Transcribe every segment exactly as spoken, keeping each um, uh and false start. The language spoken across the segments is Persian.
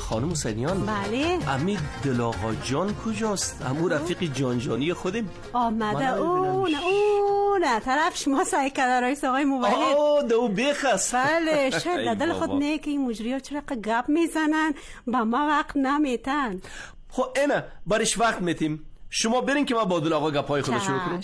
خانم حسینیان. بله. امی دل آقا جان کجاست؟ امو رفیق جان جانی خودم آمده. اون اون طرف شما سعی کرده رئیس آقای موحد. آه دو بخست. بله شاید دل خود نه که این مجریات چرا گپ میزنن با ما وقت نمیتن. خب اینه برش وقت میتیم. شما برین که ما با دل آقا گپای خود شروع کنم.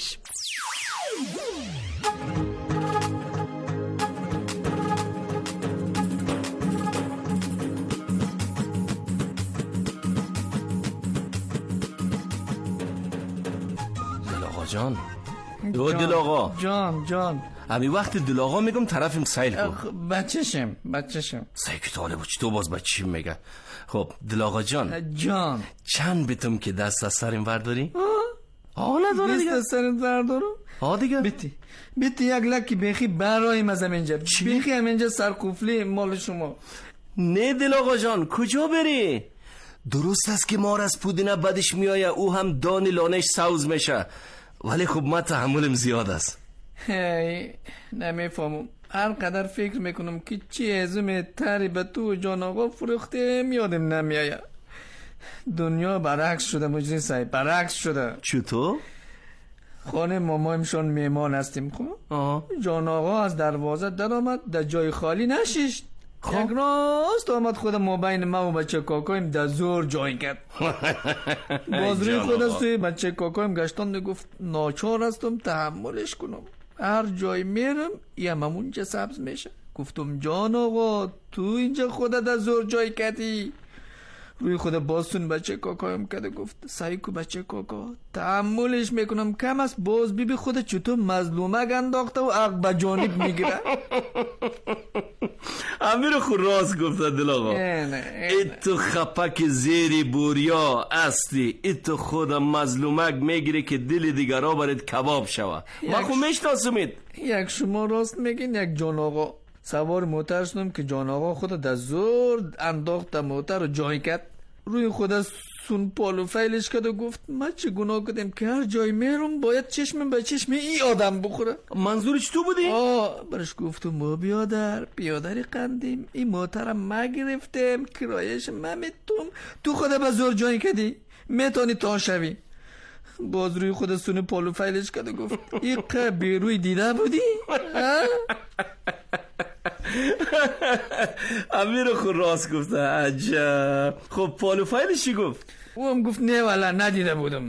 دل آقا جان. دو دل آقا جان جان امی وقت دل آقا میگم طرفم سیل کن. بچه‌شم بچه‌شم سعی که طالب چی تو باز بچه میگه. خب دل آقا جان جان چند بتم که دست از سرم ورداری؟ آه نداره دیگه. دست از سرم وردارم؟ آه دیگه بیتی بیتی یک لکی بخی برایم از همینجا. بخی همینجا سرقفلی مال شما. نه دل آقا جان کجا بری؟ درست است که مار از پودینه بدش میایه او هم دان لانش سوز میشه، ولی خب من تحملم زیاد است. هی نمیفهمم. هر قدر فکر میکنم که چی ازم تری به تو جان آقا فروخته میادم نمیایه. دنیا برعکس شده مجری صاحب، برعکس شده. چطور؟ خانه مامایمشان میمان هستیم. خب جان آقا از دروازه در آمد، در جای خالی نشیشت. یک راست آمد خود ما بین ما و بچه کاکایم در زور جای کرد. باز روی خود از توی بچه کاکایم گشتان گفت ناچار هستم تحملش کنم، هر جای میرم یه ممونجا سبز میشه. گفتم جان آقا تو اینجا خودت از زور جای کردی. روی خود بازتون بچه کاکایم کرده گفت سایکو بچه کاکا تحملش میکنم، کم است باز بی بی خود چطور مظلومه گنداخته و عقب بجانب میگیره. امیر خود راست گفته دل آقا. ایتو خپک زیری بوریا استی، ایتو خود مظلومک میگیره که دل دیگرها برات کباب شوه. ما خود میشناسمید. یک شما راست میگین یک جان آقا. سوار موتر شدم که جان آقا خود در زور انداخت موتر رو جای کرد. روی خود سون پالو فیلش کرد و گفت من چه گناه کردم که هر جای میرم باید چشمم به چشم این آدم بخوره. منظورش تو بودی؟ آه برش گفتم ما بیادر بیادری قندیم، این موترم ما گرفتم کرایش من میتونم، تو خود به زور جای کردی میتونی تا شوی. باز روی خود سون پالو فیلش کرد و گفت این که بیروی دیده بودی؟ امیر خود راست گفته. عجب. خب پالو فایلش چی گفت؟ او هم گفت نه والا ندیده بودم.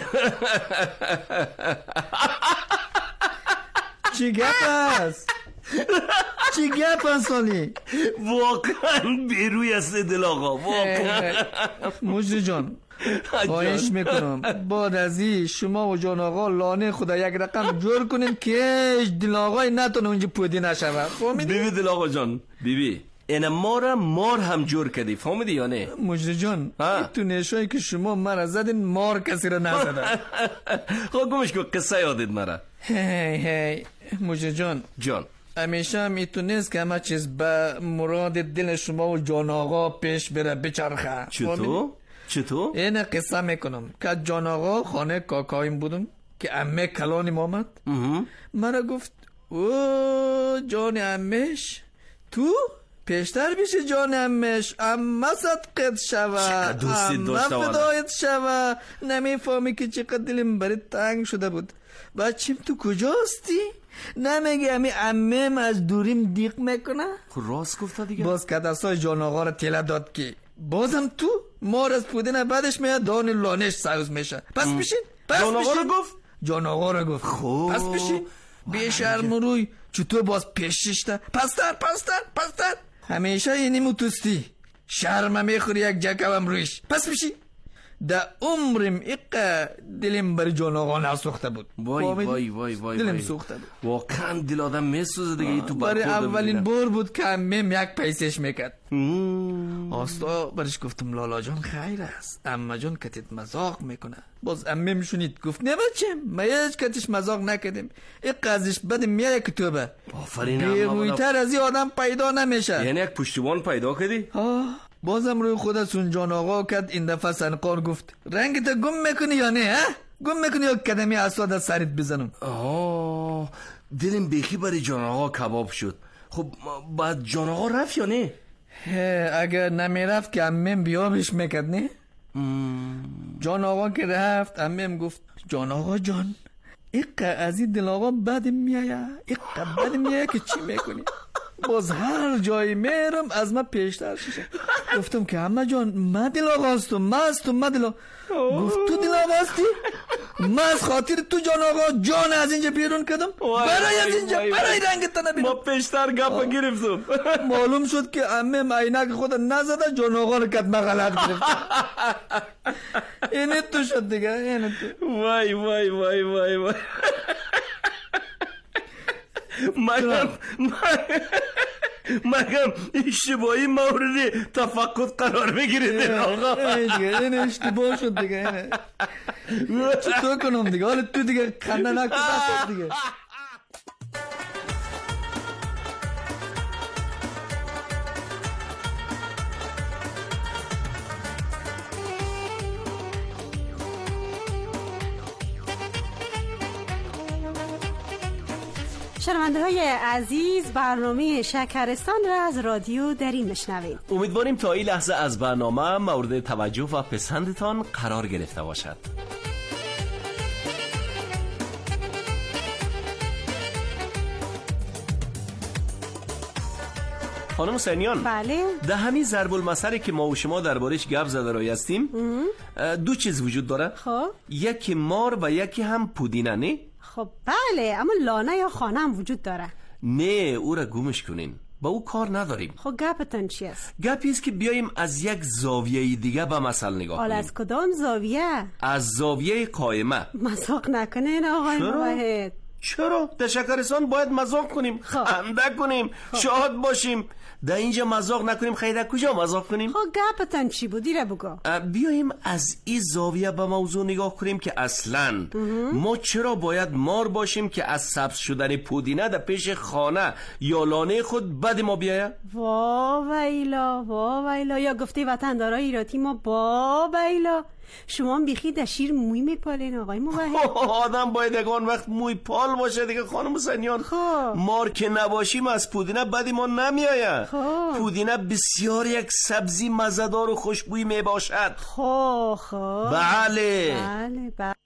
چی گپ است؟ چی گپ است سالی؟ واقعا بیروی است دل آقا واقعا. مجری جان خواهش میکنم بعد از این شما و جان آقا لانه خدا یک رقم جور کنین که دل آقای نتونه اونجا پودی نشوه. بیبی دل آقا جان بیبی این مارا مار هم جور کردی فهمیدی یا نه؟ مجری جان تو نشایی که شما مرا زدین مار کسی را نزده. خب گمش که قصه یادید مرا. هی هی مجری جان جان همیشه هم ایتونست که همه چیز به مراد دل شما و جان آقا پیش بره بچرخه. چطور؟ چطور؟ این قصه میکنم که جان آقا خانه کاکایم بودم که امه کلانیم آمد. مرا گفت او جان امش تو پیشتر بیشه جان امش اما صدقت شوه اما فدایت شوه. نمیفهمی که چقدر دلم برای تنگ شده بود. بچیم تو کجاستی؟ نمیگه امی امم از دوریم دیق میکنه؟ راست گفته دیگه. باز که دستای جان آقا را تیله داد که بازم تو مار از پودینه بعدش میاد دان لانش سوز میشه. پس بشین. جان آقا رو گفت؟ جان آقا رو گفت. خوب پس بشین. بی شرم روی چطور باز پیششته؟ پستر پستر پستر همیشه اینی موتوستی شرم میخوری یک جکوم رویش. پس بشین. در عمرم اقا دلم بر جان آقا نسوخته بود. وای وای وای وای دلم سوخته بود. واقعا دل آدم میسوزه دیگه. تو برای اولین بار بود که امم یک پیسش میکرد. آستا برش گفتم لالا جان خیر است، اما جان کتیت مزاق میکنه. باز امم شونید گفت نه بچم ما هیچ کتیش مزاق نکردیم، این قضیش بده میایه کتوبه. آفرین. بیرویتر از این آدم پیدا نمیشه. یعنی یک پشتیبان پیدا کردی؟ آه بازم روی خودتون جان آقا کرد. این دفعه سنقار گفت رنگت گم میکنی یا نه؟ گم میکنی یا کدمی اسواد از سرت بزنم؟ آه دلم بیخی برای جان آقا کباب شد. خب بعد جان آقا رفت یا نه؟ اگر نمیرفت که امیم بیابش میکرد نه؟ جان آقا که رفت امیم گفت جان آقا جان ایقا از این دل آقا بد میایه ایقا بد میایه که چی میکنی؟ باز هر جایی میرم از من پیشتر ششه. گفتم که همه جان من دل آقا هستم من هستم من دل آقا. گفت تو دل آقا هستی؟ من از خاطر تو جان آقا جان از اینجا بیرون کردم برای از اینجا برای رنگت نبینم. ما پیشتر گپا گرفتم. معلوم شد که امیم عینک خود نزده جان آقا رو کد مغلط گرفت. اینه تو شد دیگه اینه تو. وای وای وای وای وای مگم مگم اشتباهی مورد تفقد قرار بگیره آقا. دیگه این اشتباه شد دیگه. اینه چطور کنم دیگه حالا تو دیگه خنده نکن دیگه. شنونده های عزیز برنامه شکرستان را از رادیو دری میشنویم. امیدواریم تا این لحظه از برنامه مورد توجه و پسندتان قرار گرفته باشد. خانم حسینیان، بله، ده همین ضرب المثلی که ما و شما دربارش گپ زده رای هستیم دو چیز وجود داره. خب یکی مار و یکی هم پودینه نه؟ خب بله، اما لانه یا خانه هم وجود داره. نه او را گمش کنین، با او کار نداریم. خب گپتون چی است؟ گپی است که بیاییم از یک زاویه دیگه به مسئله نگاه کنیم. از کدام زاویه؟ از زاویه قائمه. مذاق نکنین آقای موحد. چرا؟ در شکرستان باید مذاق کنیم، خنده کنیم، شاد باشیم. در اینجا مذاق نکنیم خیلی در کجا مذاق کنیم؟ خب گپتون چی بودی را بگو. بیاییم از این زاویه به موضوع نگاه کنیم که اصلاً ما چرا باید مار باشیم که از سبز شدن پودینه در پیش خانه یا لانه خود بد ما بیایه؟ وا ویلا وا ویلا، یا گفتی وطندارای ایراتی ما با ویلا. شما هم بیخی در شیر موی میپالین آقای موحد. آدم باید یکان وقت موی پال باشه دیگه خانم حسینیان. مار که نباشیم از پودینه بدی ما نمیآید. پودینه بسیار یک سبزی مزه‌دار و خوشبوی میباشد. خب خب بله بله بله.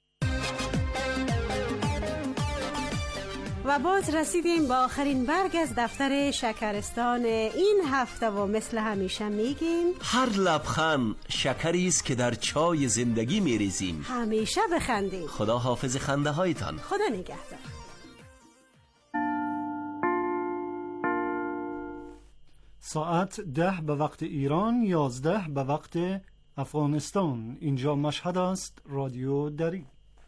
و باز رسیدیم با آخرین برگ از دفتر شکرستان این هفته و مثل همیشه میگیم هر لبخند شکری است که در چای زندگی میریزیم. همیشه بخندیم. خدا حافظ خنده هایتان. خدا نگهدار. ساعت ده به وقت ایران، یازده به وقت افغانستان. اینجا مشهد است، رادیو دری.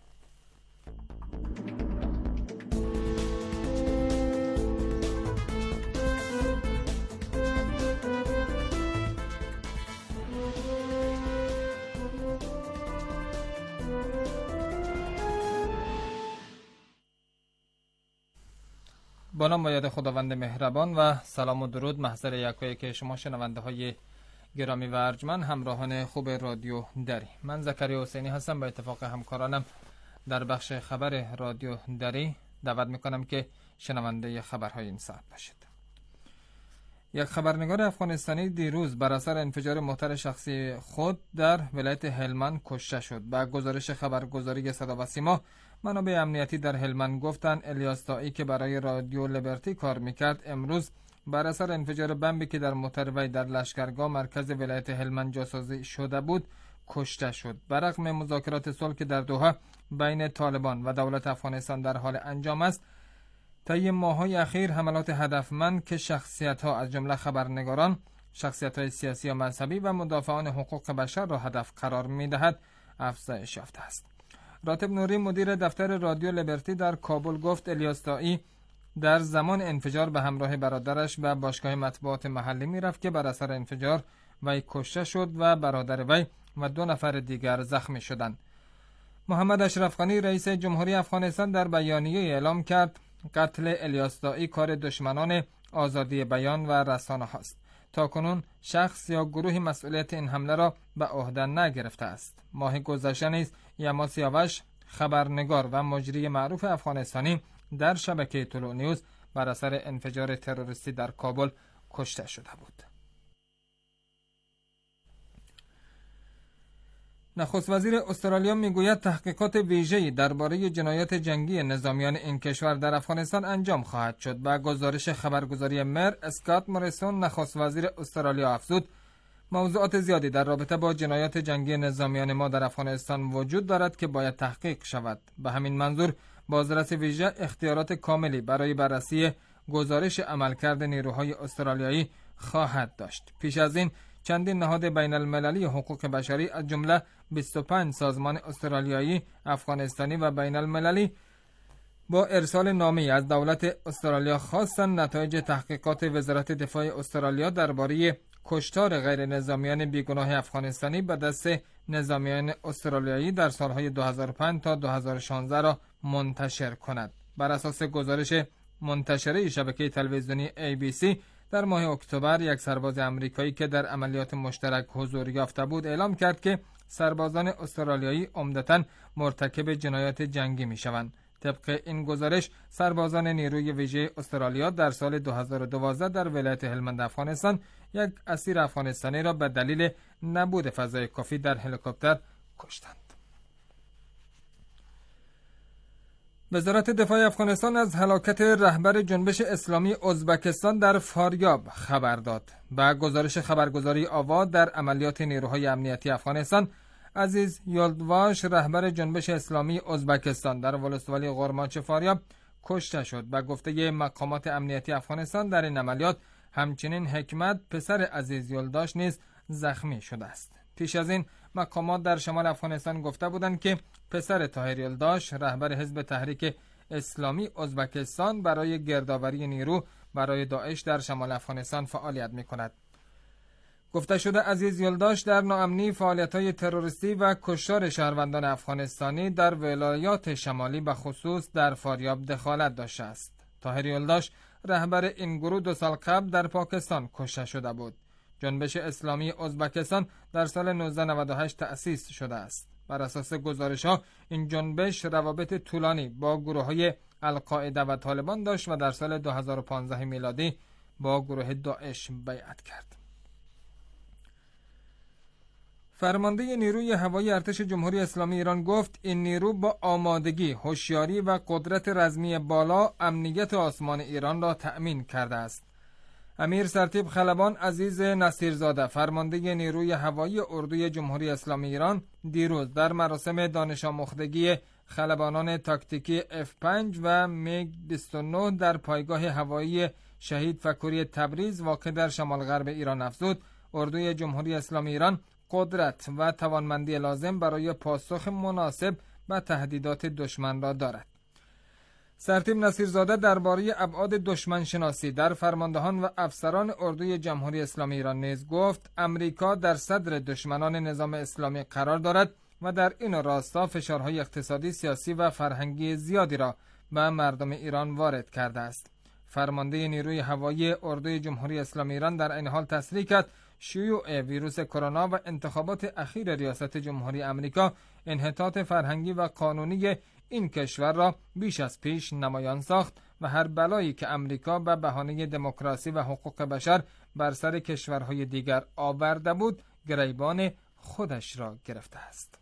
با نام و یاد خداوند مهربان و سلام و درود محضر یکایی که شما شنونده های گرامی و ارجمند همراهان خوب رادیو دری. من زکریا حسینی هستم. با اتفاق همکارانم در بخش خبر رادیو دری دعوت میکنم که شنونده خبرهای این ساعت باشید. یک خبرنگار افغانستانی دیروز بر اثر انفجار موتر شخصی خود در ولایت هلمند کشته شد. با گزارش خبرگزاری صدا و سیما، منابع امنیتی در هلمند گفتند الیاس طایی که برای رادیو لیبرتی کار میکرد امروز بر اثر انفجار بمبی که در موتر وی در لشکرگاه مرکز ولایت هلمند جاسازی شده بود کشته شد. برغم مذاکرات صلح که در دوحه بین طالبان و دولت افغانستان در حال انجام است، طی ماه‌های اخیر حملات هدفمند که شخصیت‌ها از جمله خبرنگاران، شخصیت‌های سیاسی و مذهبی و مدافعان حقوق بشر را هدف قرار می‌دهد افزایش یافته است. راتب نوری مدیر دفتر رادیو لیبرتی در کابل گفت الیاس طایی در زمان انفجار به همراه برادرش به باشگاه مطبوعات محلی می‌رفت که بر اثر انفجار وی کشته شد و برادر وی و دو نفر دیگر زخمی شدند. محمد اشرف غنی رئیس جمهوری افغانستان در بیانیه اعلام کرد قتل الیاس طایی کار دشمنان آزادی بیان و رسانه هاست. تاکنون شخص یا گروهی مسئولیت این حمله را به عهده نگرفته است. ماه گذشته نیز یما سیاوش خبرنگار و مجری معروف افغانستانی در شبکه طلوع نیوز بر اثر انفجار تروریستی در کابل کشته شده بود. نخست وزیر استرالیا میگوید تحقیقات ویژه‌ای درباره جنایات جنگی نظامیان این کشور در افغانستان انجام خواهد شد. و گزارش خبرگزاری مر اسکات موریسون نخست وزیر استرالیا افزود موضوعات زیادی در رابطه با جنایات جنگی نظامیان ما در افغانستان وجود دارد که باید تحقیق شود. به همین منظور بازرس ویژه اختیارات کاملی برای بررسی گزارش عملکرد نیروهای استرالیایی خواهد داشت. پیش از این چندین نهاد بین المللی حقوق بشری از جمله بیست و پنج سازمان استرالیایی، افغانستانی و بین المللی با ارسال نامه‌ای از دولت استرالیا خواستند نتایج تحقیقات وزارت دفاع استرالیا درباره کشتار غیر نظامیان بیگناه افغانستانی به دست نظامیان استرالیایی در سالهای دو هزار و پنج تا دو هزار و شانزده را منتشر کند. بر اساس گزارش منتشره شبکه تلویزیونی ای بی سی در ماه اکتبر یک سرباز آمریکایی که در عملیات مشترک حضور یافته بود اعلام کرد که سربازان استرالیایی عمدتاً مرتکب جنایات جنگی می‌شوند. طبق این گزارش سربازان نیروی ویژه استرالیا در سال دو هزار و دوازده در ولایت هلمند افغانستان یک اسیر افغانستانی را به دلیل نبود فضای کافی در هلیکوپتر کشتند. وزارت دفاع افغانستان از هلاکت رهبر جنبش اسلامی ازبکستان در فاریاب خبر داد. با گزارش خبرگزاری آوا در عملیات نیروهای امنیتی افغانستان، عزیز یلدواش رهبر جنبش اسلامی ازبکستان در ولسوالی قرماچ فاریاب کشته شد. با گفته مقامات امنیتی افغانستان در این عملیات همچنین حکمت پسر عزیز یلداش نیز زخمی شده است. پیش از این مقامات در شمال افغانستان گفته بودند که پسر طاهر یلداش رهبر حزب تحریک اسلامی ازبکستان برای گردآوری نیرو برای داعش در شمال افغانستان فعالیت می‌کند. گفته شده عزیز یلداش در ناامنی، فعالیت‌های تروریستی و کشتار شهروندان افغانستانی در ولایات شمالی به خصوص در فاریاب دخالت داشته است. طاهر یلداش رهبر این گروه دو سال قبل در پاکستان کشته شده بود. جنبش اسلامی ازبکستان در سال نوزده نود و هشت تأسیس شده است. بر اساس گزارش‌ها این جنبش روابط طولانی با گروه‌های القاعده و طالبان داشت و در سال دو هزار و پانزده میلادی با گروه داعش بیعت کرد. فرمانده نیروی هوایی ارتش جمهوری اسلامی ایران گفت این نیرو با آمادگی، هوشیاری و قدرت رزمی بالا امنیت آسمان ایران را تأمین کرده است. امیر سرتیپ خلبان عزیز نصیرزاده فرمانده نیروی هوایی اردوی جمهوری اسلامی ایران دیروز در مراسم دانش آموختگی خلبانان تاکتیکی اف پنج و میگ بیست و نه در پایگاه هوایی شهید فکوری تبریز واقع در شمال غرب ایران افزود اردوی جمهوری اسلامی ایران قدرت و توانمندی لازم برای پاسخ مناسب به تهدیدات دشمن را دارد. سرتیپ نصیرزاده درباره ابعاد دشمن شناسی در فرماندهان و افسران اردوی جمهوری اسلامی ایران نیز گفت امریکا در صدر دشمنان نظام اسلامی قرار دارد و در این راستا فشارهای اقتصادی، سیاسی و فرهنگی زیادی را به مردم ایران وارد کرده است. فرمانده نیروی هوایی اردوی جمهوری اسلامی ایران در این حال تصریح کرد شیوع ویروس کرونا و انتخابات اخیر ریاست جمهوری آمریکا انحطاط فرهنگی و قانونی این کشور را بیش از پیش نمایان ساخت و هر بلایی که امریکا به بهانه دموکراسی و حقوق بشر بر سر کشورهای دیگر آورده بود گریبان خودش را گرفته است.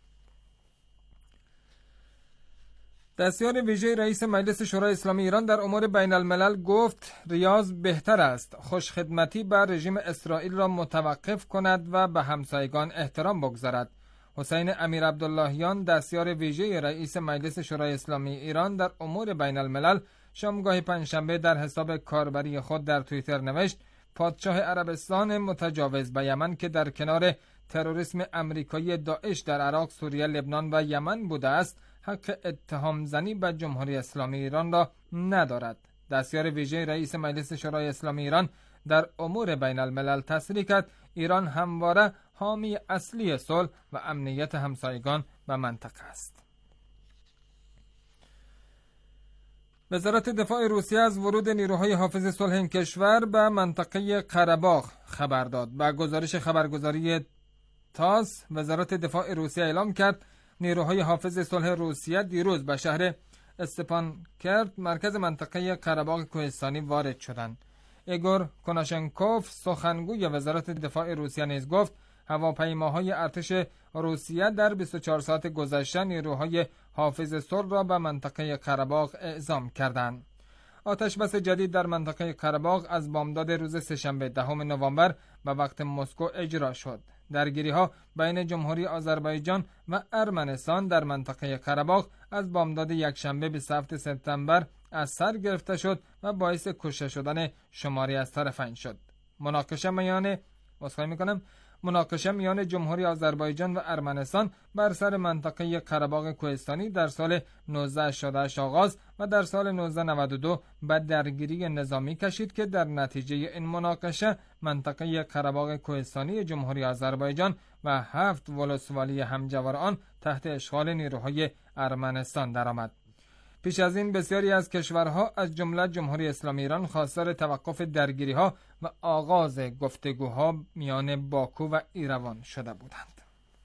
دستیار ویژه رئیس مجلس شورای اسلامی ایران در امور بین الملل گفت ریاض بهتر است خوشخدمتی بر رژیم اسرائیل را متوقف کند و به همسایگان احترام بگذارد. حسین امیر عبداللهیان دستیار ویژه رئیس مجلس شورای اسلامی ایران در امور بین الملل شامگاه پنجشنبه در حساب کاربری خود در توییتر نوشت پادشاه عربستان متجاوز به یمن که در کنار تروریسم امریکایی داعش در عراق، سوریه، لبنان و یمن بوده است حق اتهام زنی به جمهوری اسلامی ایران را ندارد. دستیار ویژه رئیس مجلس شورای اسلامی ایران در امور بین الملل تصریح کرد ایران همواره حامی اصلی صلح و امنیت همسایگان و منطقه است. وزارت دفاع روسیه از ورود نیروهای حافظ صلح این کشور به منطقه قره خبر داد. با گزارش خبرگزاری تاس وزارت دفاع روسیه اعلام کرد نیروهای حافظ صلح روسیه دیروز به شهر استپانکرد مرکز منطقه قره کوهستانی وارد شدند. ایگور کناشنکوف سخنگوی وزارت دفاع روسیه نیز گفت هواپیماهای ارتش روسیه در بیست و چهار ساعت گذشته نیروهای حافظ صلح را به منطقه قره‌باغ اعزام کردند. آتش بس جدید در منطقه قره‌باغ از بامداد روز سه‌شنبه دهم نوامبر به وقت مسکو اجرا شد. درگیری‌ها بین جمهوری آذربایجان و ارمنستان در منطقه قره‌باغ از بامداد یکشنبه بیست و هفتم سپتامبر از سر گرفته شد و باعث کشته شدن شماری از طرفین شد. مناقشه میان واسخای میکنم مناقشه میان جمهوری آذربایجان و ارمنستان بر سر منطقه قره‌باغ کوهستانی در سال نوزده هشتاد و هشت آغاز و در سال نوزده نود و دو به درگیری نظامی کشید که در نتیجه این مناقشه منطقه قره‌باغ کوهستانی جمهوری آذربایجان و هفت ولسوالی همجوار آن تحت اشغال نیروهای ارمنستان درآمد. پیش از این بسیاری از کشورها از جمله جمهوری اسلامی ایران خواستار توقف درگیری‌ها و آغاز گفتگوها میان باکو و ایروان شده بودند.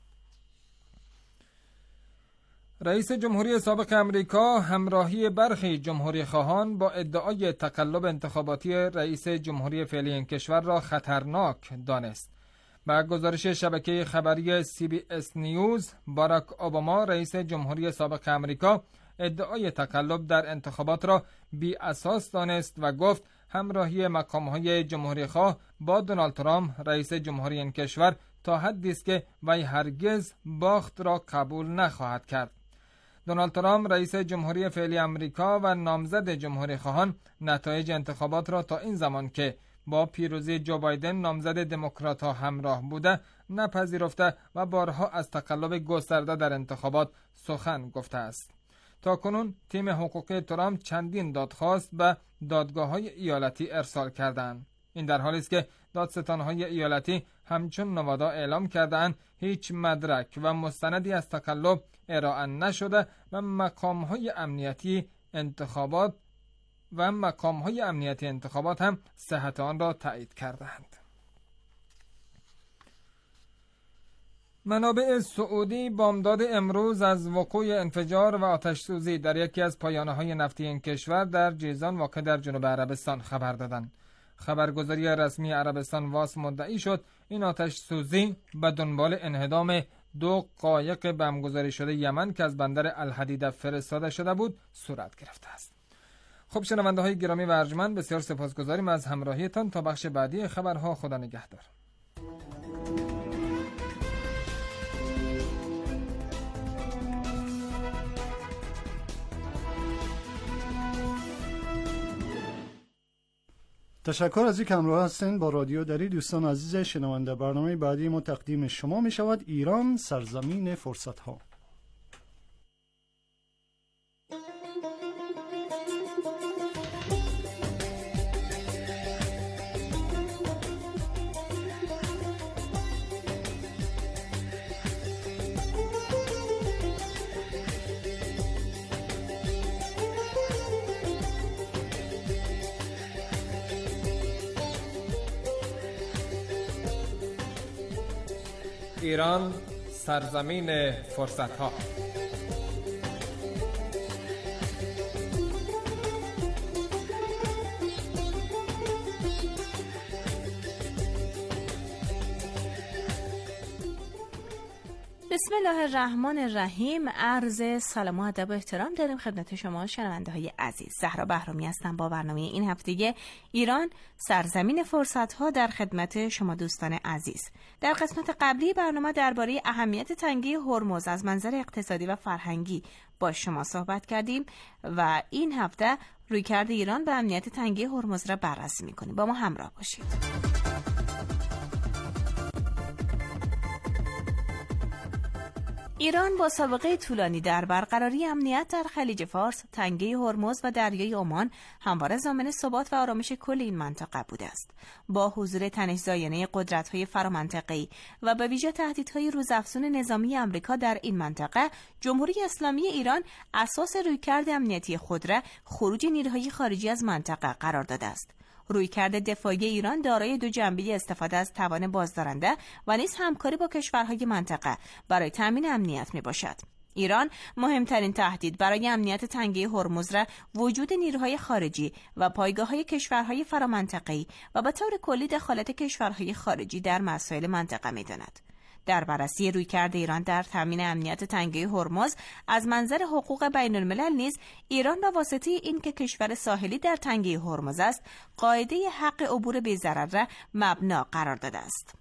رئیس جمهوری سابق امریکا همراهی برخی جمهوری خواهان با ادعای تقلب انتخاباتی رئیس جمهوری فعلی این کشور را خطرناک دانست. با گزارش شبکه خبری سی بی اس نیوز، باراک اوباما رئیس جمهوری سابق امریکا ادعای تقلب در انتخابات را بی اساس دانست و گفت همراهی مقام‌های جمهوری‌خواه با دونالد ترامپ رئیس جمهوری این کشور تا حدی است که وی هرگز باخت را قبول نخواهد کرد. دونالد ترامپ رئیس جمهوری فعلی امریکا و نامزد جمهوری‌خواهان نتایج انتخابات را تا این زمان که با پیروزی جو بایدن نامزد دموکرات‌ها همراه بوده نپذیرفته و بارها از تقلب گسترده در انتخابات سخن گفته است. تاکنون تیم حقوقی ترامپ چندین دادخواست به دادگاه‌های ایالتی ارسال کردند. این در حالی است که دادستان‌های ایالتی همچون نوادا اعلام کردند هیچ مدرک و مستندی از تقلب ارائه نشده و مقام‌های امنیتی انتخابات و مقام‌های امنیتی انتخابات هم صحت آن را تایید کردند. منابع سعودی بامداد امروز از وقوع انفجار و آتش‌سوزی در یکی از پایانه‌های نفتی این کشور در جیزان واقع در جنوب عربستان خبر دادند. خبرگزاری رسمی عربستان واس مدعی شد این آتش‌سوزی به دنبال انهدام دو قایق بمبگذاری شده یمن که از بندر الحدیده فرستاده شده بود صورت گرفته است. خب شنونده‌های گرامی و ارجمند، بسیار سپاسگزاریم از همراهیتان. تا بخش بعدی خبرها، خدا نگهدار. تشکر از اینکه همراه هستین با رادیو دری. دوستان عزیز شنونده، برنامه بعدی ما تقدیم شما می شود ایران سرزمین فرصت ها. ایران سرزمین فرصت‌ها. بسم الله الرحمن الرحیم. عرض سلام و ادب و احترام داریم خدمت شما شنونده های عزیز. زهرا بهرامی هستم با برنامه این هفتگی ایران سرزمین فرصت ها در خدمت شما دوستان عزیز. در قسمت قبلی برنامه درباره اهمیت تنگه هرمز از منظر اقتصادی و فرهنگی با شما صحبت کردیم و این هفته رویکرد ایران به امنیت تنگه هرمز را بررسی می‌کنیم. با ما همراه باشید. ایران با سابقه طولانی در برقراری امنیت در خلیج فارس، تنگه هرمز و دریای عمان همواره ضامن ثبات و آرامش کل این منطقه بوده است. با حضور تنش زاینه قدرت‌های فرامنطقه‌ای و به ویژه تهدیدهای روزافزون نظامی آمریکا در این منطقه، جمهوری اسلامی ایران اساس رویکرد امنیتی خود را خروج نیروهای خارجی از منطقه قرار داده است. رویکرد دفاعی ایران دارای دو جنبه استفاده از توان بازدارنده و نیز همکاری با کشورهای منطقه برای تامین امنیت می باشد. ایران مهمترین تهدید برای امنیت تنگه هرمز را وجود نیروهای خارجی و پایگاه‌های کشورهای فرامنطقه‌ای و به طور کلی دخالت کشورهای خارجی در مسائل منطقه می‌داند. در بررسی رویکرد ایران در تامین امنیت تنگه هرمز از منظر حقوق بین الملل نیز ایران به واسطه این که کشور ساحلی در تنگه هرمز است، قاعده حق عبور بی ضرر را مبنا قرار داده است.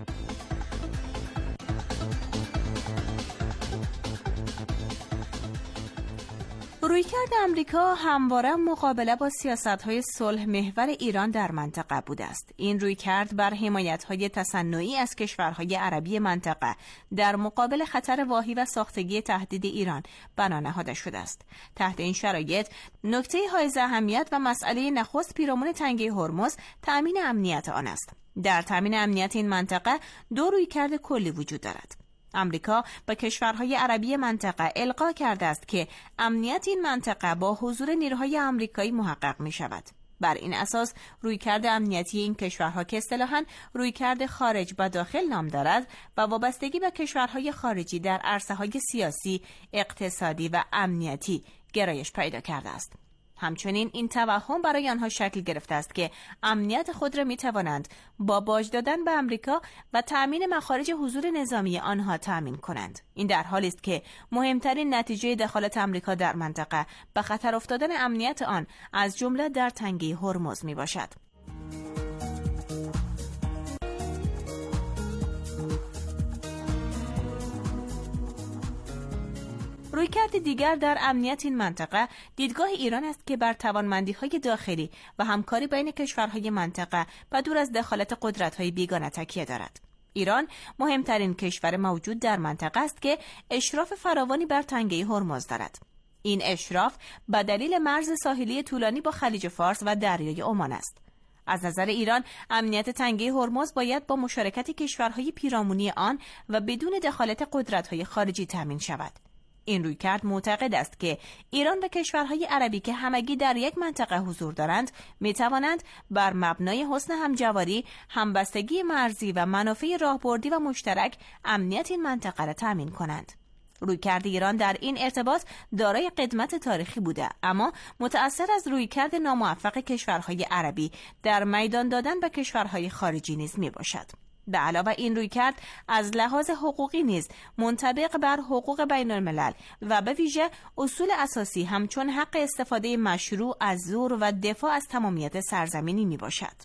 رویکرد امریکا همواره مقابله با سیاست‌های صلح محور ایران در منطقه بوده است. این رویکرد بر حمایت‌های تصنعی از کشورهای عربی منطقه در مقابل خطر واهی و ساختگی تهدید ایران بنا نهاده شده است. تحت این شرایط نکته حائز اهمیت و مسئله نخست پیرامون تنگه هرمز تأمین امنیت آن است. در تأمین امنیت این منطقه دو رویکرد کلی وجود دارد. امریکا به کشورهای عربی منطقه القا کرده است که امنیت این منطقه با حضور نیروهای آمریکایی محقق می شود. بر این اساس رویکرد امنیتی این کشورها که اصطلاحاً رویکرد خارج و داخل نام دارد و وابستگی به کشورهای خارجی در عرصه‌های سیاسی، اقتصادی و امنیتی گرایش پیدا کرده است. همچنین این توهم برای آنها شکل گرفته است که امنیت خود را می توانند با باج دادن به آمریکا و تأمین مخارج حضور نظامی آنها تأمین کنند. این در حالی است که مهمترین نتیجه دخالت آمریکا در منطقه به خطر افتادن امنیت آن از جمله در تنگه هرمز می باشد. رویکرد دیگر در امنیت این منطقه دیدگاه ایران است که بر توانمندی‌های داخلی و همکاری بین کشورهای منطقه و دور از دخالت قدرت‌های بیگانه تکیه دارد. ایران مهمترین کشور موجود در منطقه است که اشراف فراوانی بر تنگه هرمز دارد. این اشراف به دلیل مرز ساحلی طولانی با خلیج فارس و دریای عمان است. از نظر ایران امنیت تنگه هرمز باید با مشارکت کشورهای پیرامونی آن و بدون دخالت قدرت‌های خارجی تامین شود. این رویکرد معتقد است که ایران و کشورهای عربی که همگی در یک منطقه حضور دارند می توانند بر مبنای حسن همجواری، همبستگی مرزی و منافع راهبردی و مشترک امنیت این منطقه را تامین کنند. رویکرد ایران در این ارتباط دارای قدمت تاریخی بوده، اما متأثر از رویکرد ناموفق کشورهای عربی در میدان دادن به کشورهای خارجی نیز می باشد. به علاوه این رویکرد از لحاظ حقوقی نیز منطبق بر حقوق بین الملل و به ویژه اصول اساسی همچون حق استفاده مشروع از زور و دفاع از تمامیت سرزمینی می باشد.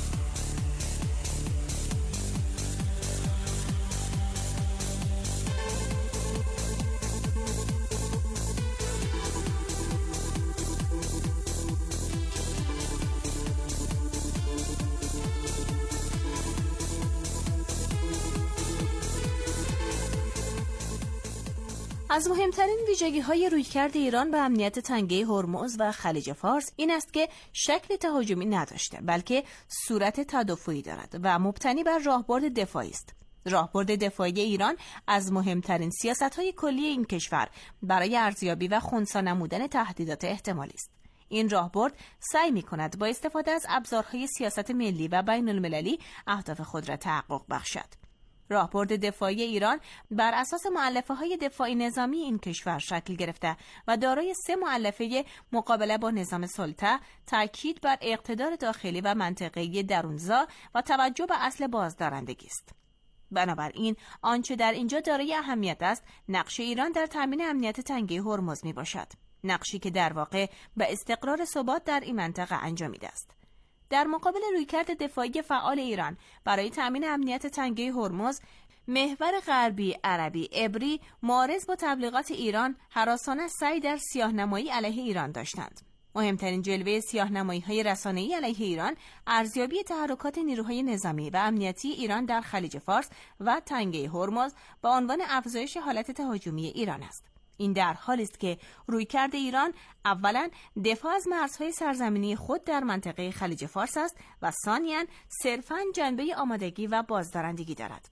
از مهمترین ویژگی‌های رویکرد ایران به امنیت تنگه هرمز و خلیج فارس این است که شکل تهاجمی نداشته، بلکه صورت تدافعی دارد و مبتنی بر راهبرد دفاعی است. راهبرد دفاعی ایران از مهمترین سیاست‌های کلی این کشور برای ارزیابی و خنثی نمودن تهدیدات احتمالی است. این راهبرد سعی می‌کند با استفاده از ابزارهای سیاست ملی و بین‌المللی اهداف خود را تحقق بخشد. راهبرد دفاعی ایران بر اساس مؤلفه‌های دفاعی نظامی این کشور شکل گرفته و دارای سه مؤلفه مقابله با نظام سلطه، تاکید بر اقتدار داخلی و منطقه‌ای درونزا و توجه به اصل بازدارندگی است. بنابراین آنچه در اینجا دارای اهمیت است، نقش ایران در تامین امنیت تنگه هرمز می باشد. نقشی که در واقع به استقرار ثبات در این منطقه انجامیده است. در مقابل رویکرد دفاعی فعال ایران برای تامین امنیت تنگه هرمز، محور غربی عربی عبری معارض با تبلیغات ایران هراسانه سعی در سیاه‌نمایی علیه ایران داشتند. مهمترین جلوه سیاه‌نمایی‌های رسانه‌ای علیه ایران ارزیابی تحرکات نیروهای نظامی و امنیتی ایران در خلیج فارس و تنگه هرمز به عنوان افزایش حالت تهاجمی ایران است. این در حالی است که رویکرد ایران اولاً دفاع از مرزهای سرزمینی خود در منطقه خلیج فارس است و ثانیاً صرفاً جنبه آمادگی و بازدارندگی دارد.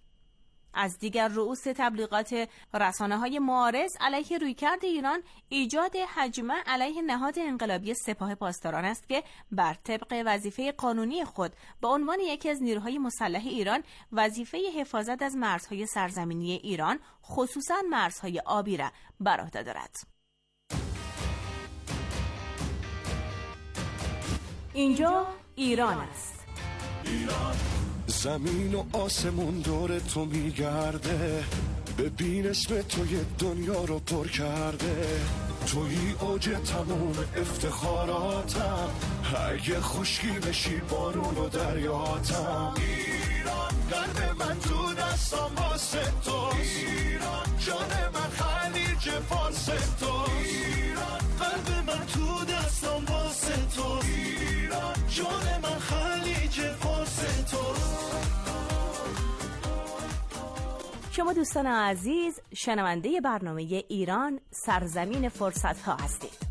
از دیگر رؤوس تبلیغات رسانه‌های معارض علیه رویکرد ایران ایجاد هجمه علیه نهاد انقلابی سپاه پاسداران است که بر طبق وظیفه قانونی خود به عنوان یکی از نیروهای مسلح ایران وظیفه حفاظت از مرزهای سرزمینی ایران، خصوصاً مرزهای آبی را بر عهده دارد. اینجا ایران است. ایران زمین و آسمون دور تو میگرده، ببین اسم تو یه دنیا رو پر کرده. توی اوج تموم افتخاراتم، اگه خشکی بشی بارون و دریاتم. ایران قلب من تو دستم واسه توست، ایران جان من خلیج فارس توست. ایران قلب من تو دستم واسه توست، ایران جان من خلیج فارس توست. شما دوستان عزیز شنونده برنامه ایران سرزمین فرصت ها هستید.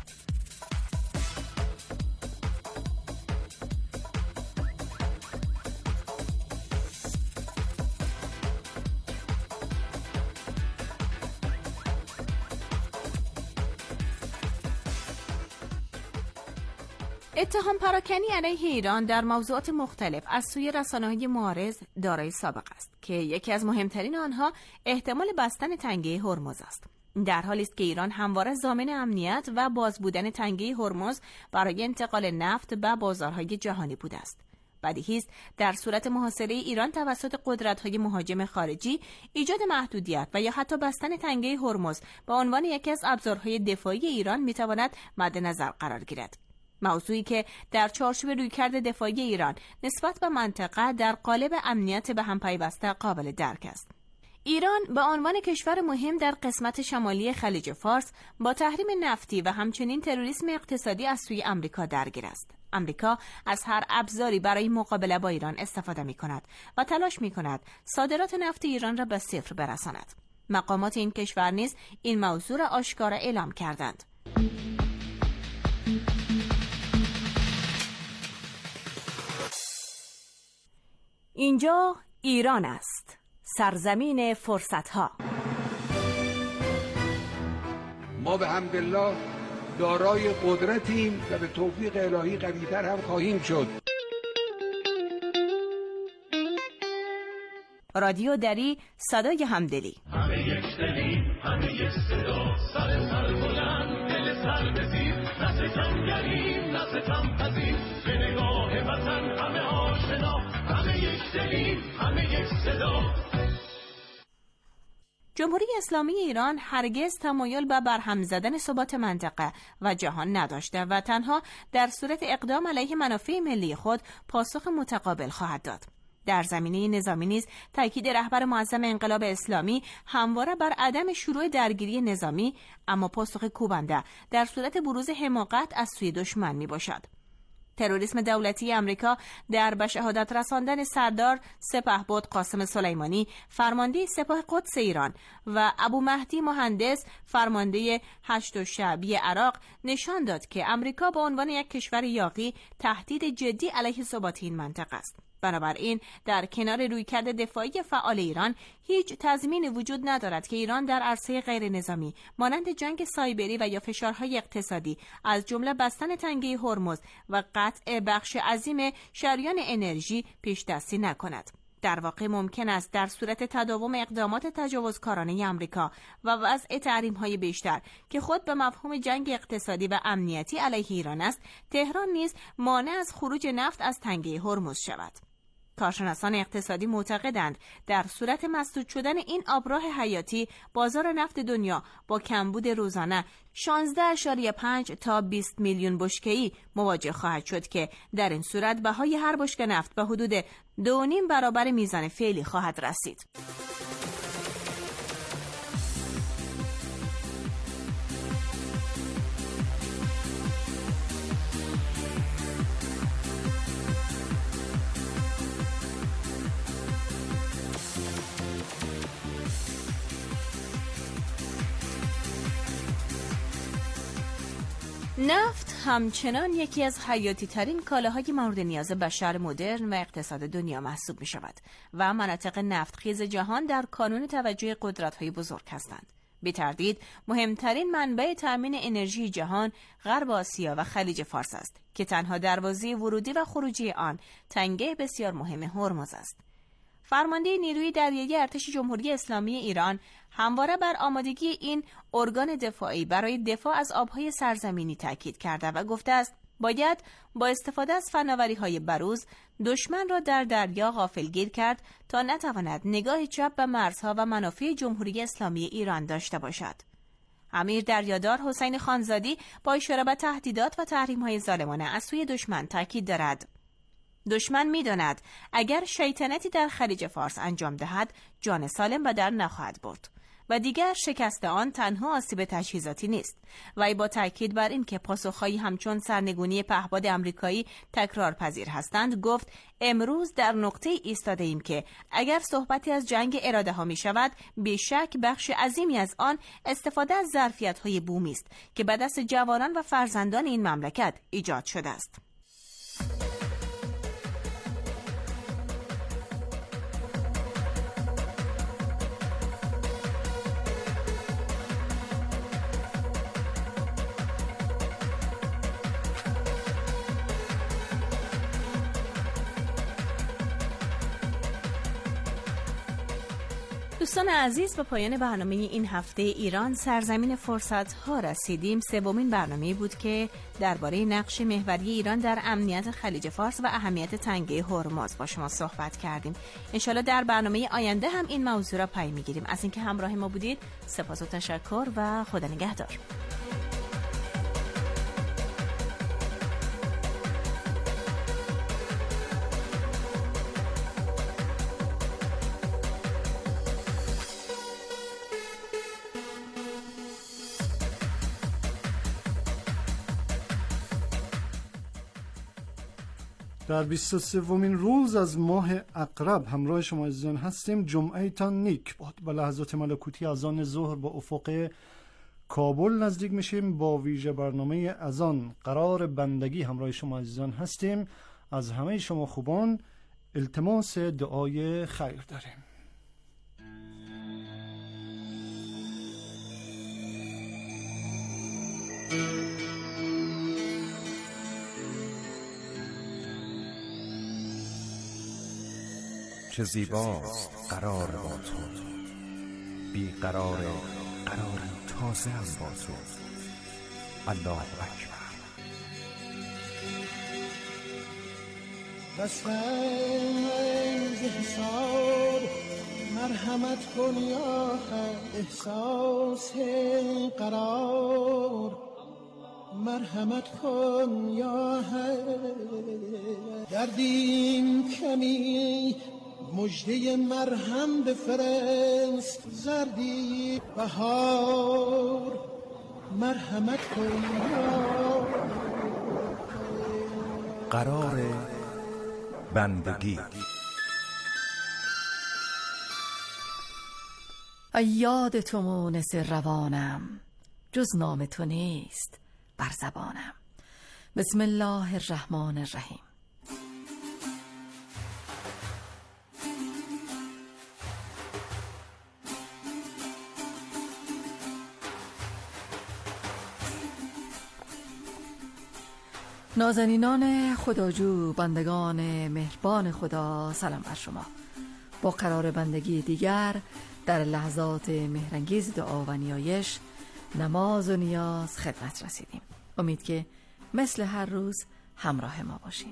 اتهام پراکنی علیه ایران در موضوعات مختلف از سوی رسانه‌های معارض دارای سابقه است که یکی از مهمترین آنها احتمال بستن تنگه هرمز است. در حالی است که ایران همواره ضامن امنیت و باز بودن تنگه هرمز برای انتقال نفت به بازارهای جهانی بوده است. بدیهی است در صورت محاصره ایران توسط قدرت‌های مهاجم خارجی ایجاد محدودیت و یا حتی بستن تنگه هرمز به عنوان یکی از ابزارهای دفاعی ایران می‌تواند مد نظر قرار گیرد. موضوعی که در چارچوب رویکرد دفاعی ایران نسبت به منطقه در قالب امنیت به هم پیوسته قابل درک است. ایران به عنوان کشور مهم در قسمت شمالی خلیج فارس با تحریم نفتی و همچنین تروریسم اقتصادی از سوی آمریکا درگیر است. آمریکا از هر ابزاری برای مقابله با ایران استفاده می کند و تلاش می کند صادرات نفت ایران را به صفر برساند. مقامات این کشور نیز این موضوع را آشکارا اعلام کردند. اینجا ایران است، سرزمین فرصت‌ها. ما به حمدالله دارای قدرتیم و به توفیق الهی قوی‌تر هم خواهیم شد. رادیو دری، صدای همدلی. همه یک دلیم، همه یک صدا، سر سر بلند، دل سر بزیر، نه ستمگریم، نه ستم پذیر، به نگاه وطن همه آشنا، همه یک دلیم، همه یک صدا. جمهوری اسلامی ایران هرگز تمایل به برهم زدن ثبات منطقه و جهان نداشته و تنها در صورت اقدام علیه منافع ملی خود پاسخ متقابل خواهد داد. در زمینه نظامی نیز تاکید رهبر معظم انقلاب اسلامی همواره بر عدم شروع درگیری نظامی اما پاسخ کوبنده در صورت بروز حماقت از سوی دشمن می باشد. تروریسم دولتی امریکا در به شهادت رساندن سردار سپهبد قاسم سلیمانی فرمانده سپاه قدس ایران و ابو مهدی مهندس فرمانده هشت شعبی عراق نشان داد که امریکا به عنوان یک کشور یاغی تهدید جدی علیه ثبات این منطقه است. بنابراین در کنار رویکرد دفاعی فعال ایران هیچ تضمینی وجود ندارد که ایران در عرصه غیر نظامی مانند جنگ سایبری و یا فشارهای اقتصادی از جمله بستن تنگه هرمز و قطع بخش عظیم شریان انرژی پیش دستی نکند. در واقع ممکن است در صورت تداوم اقدامات تجاوزکارانه آمریکا و وضع تحریم‌های بیشتر که خود به مفهوم جنگ اقتصادی و امنیتی علیه ایران است، تهران نیز مانع از خروج نفت از تنگه هرمز شود. کارشناسان اقتصادی معتقدند در صورت مسدود شدن این آبراه حیاتی بازار نفت دنیا با کمبود روزانه شانزده اشاریه پنج تا بیست میلیون بشکه‌ای مواجه خواهد شد که در این صورت بهای هر بشکه نفت به حدود دو و نیم برابر میزان فعلی خواهد رسید. نفت همچنان یکی از حیاتی ترین کالاهای مورد نیاز بشر مدرن و اقتصاد دنیا محسوب می شود و مناطق نفتخیز جهان در کانون توجه قدرت‌های بزرگ هستند. بی تردید مهمترین منبع تأمین انرژی جهان غرب آسیا و خلیج فارس است که تنها دروازه ورودی و خروجی آن تنگه بسیار مهم هرمز است. فرمانده نیروی دریایی ارتش جمهوری اسلامی ایران همواره بر آمادگی این ارگان دفاعی برای دفاع از آبهای سرزمینی تاکید کرده و گفته است باید با استفاده از فناوری‌های بروز دشمن را در دریا غافلگیر کرد تا نتواند نگاه چپ به مرزها و منافع جمهوری اسلامی ایران داشته باشد. امیر دریادار حسین خانزادی با اشاره به تهدیدات و تحریم‌های ظالمانه از سوی دشمن تاکید دارد. دشمن می‌داند اگر شیطنتی در خلیج فارس انجام دهد جان سالم به در نخواهد برد و دیگر شکست آن تنها آسیب تجهیزاتی نیست. و با تاکید بر این که پاسخهایی همچون سرنگونی پهپاد آمریکایی تکرار پذیر هستند گفت امروز در نقطه ایستاده ایم که اگر صحبتی از جنگ اراده ها می شود بیشک بخش عظیمی از آن استفاده از ظرفیت های بومی است که به دست جوانان و فرزندان این مملکت ایجاد شده است. دوستان عزیز، به پایان برنامه این هفته ایران سرزمین فرصت ها رسیدیم. سومین برنامه بود که درباره نقش محوری ایران در امنیت خلیج فارس و اهمیت تنگه هرمز با شما صحبت کردیم. انشالله در برنامه آینده هم این موضوع را پی میگیریم. از اینکه همراه ما بودید سپاس و تشکر و خدا نگهدار. در بیست و سومین روز از ماه عقرب همراه شما عزیزان هستیم. جمعه تان نیک باد. با لحظات ملکوتی اذان ظهر با افق کابل نزدیک میشیم. با ویژه برنامه اذان قرار بندگی همراه شما عزیزان هستیم. از همه شما خوبان التماس دعای خیر داریم. چه زیباست قرار با تو، بی قرار قرار تازه هم با تو. الله اکبر. بسنگ حساب مرحمت کن یا احساس قرار، مرحمت کن یا دردیم کمی مجده مرهم بفرست، زردی بهار مرحمت کن یا قرار بندگی. یاد تو مونس روانم، جز نام تو نیست بر زبانم. بسم الله الرحمن الرحیم. نازنینان خداجو، بندگان مهربان خدا، سلام بر شما. با قرار بندگی دیگر در لحظات مهرانگیز دعا و نیایش، نماز و نیاز خدمت رسیدیم. امید که مثل هر روز همراه ما باشین.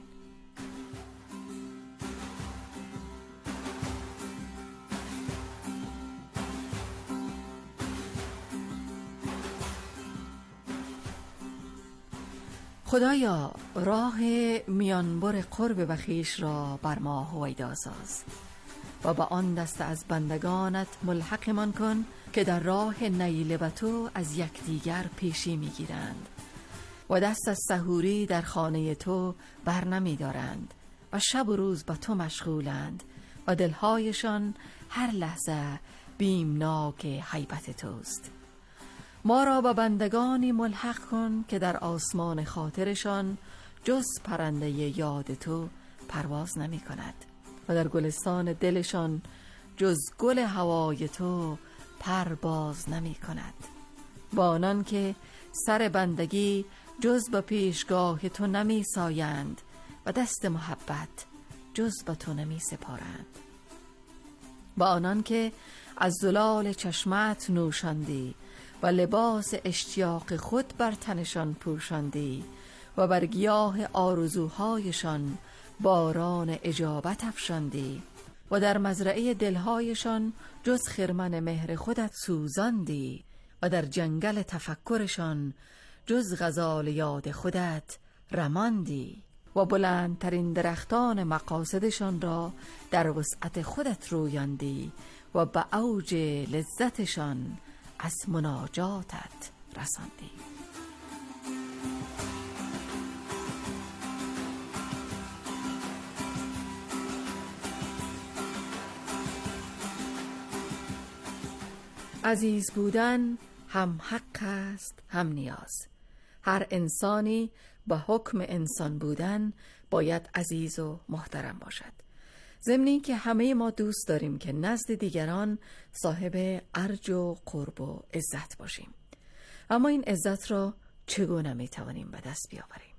خدایا راه میانبر قرب بخیش را بر ما هویدا ساز و با آن دست از بندگانت ملحق من کن که در راه نیل به تو از یکدیگر پیشی میگیرند و دست از سحوری در خانه تو بر نمی دارند و شب و روز به تو مشغولند و دلهایشان هر لحظه بیمناک هیبت توست. ما را با بندگانی ملحق کن که در آسمان خاطرشان جز پرنده یاد تو پرواز نمی کند و در گلستان دلشان جز گل هوای تو پر باز نمی کند. با آنان که سر بندگی جز به پیشگاه تو نمی سایند و دست محبت جز به تو نمی سپارند. با آنان که از زلال چشمت نوشاندی و لباس اشتیاق خود بر تنشان پوشاندی و بر گیاه آرزوهایشان باران اجابت افشاندی و در مزرعه دلهایشان جز خرمن مهر خودت سوزاندی و در جنگل تفکرشان جز غزال یاد خودت رماندی و بلندترین درختان مقاصدشان را در وسعت خودت رویاندی و به اوج لذتشان از مناجاتت رساندی. عزیز بودن هم حق است هم نیاز. هر انسانی با حکم انسان بودن باید عزیز و محترم باشد. ضمن که همه ما دوست داریم که نزد دیگران صاحب ارج و قرب و عزت باشیم. اما این عزت را چگونه می توانیم به دست بیاوریم؟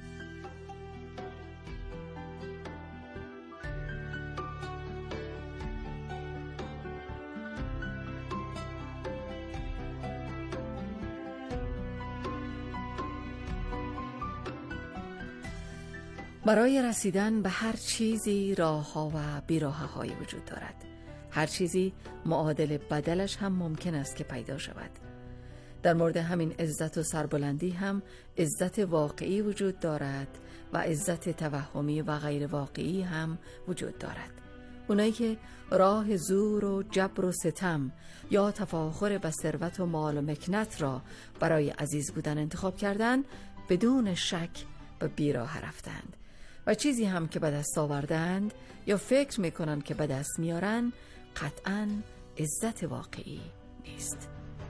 برای رسیدن به هر چیزی راه‌ها و بی‌راه‌هایی وجود دارد. هر چیزی معادل بدلش هم ممکن است که پیدا شود. در مورد همین عزت و سربلندی هم عزت واقعی وجود دارد و عزت توهمی و غیر واقعی هم وجود دارد. اونایی که راه زور و جبر و ستم یا تفاخر به ثروت و مال و مکنت را برای عزیز بودن انتخاب کردند، بدون شک به بیراه رفتند و چیزی هم که به دست آوردند یا فکر میکنند که به دست میارن قطعاً عزت واقعی نیست.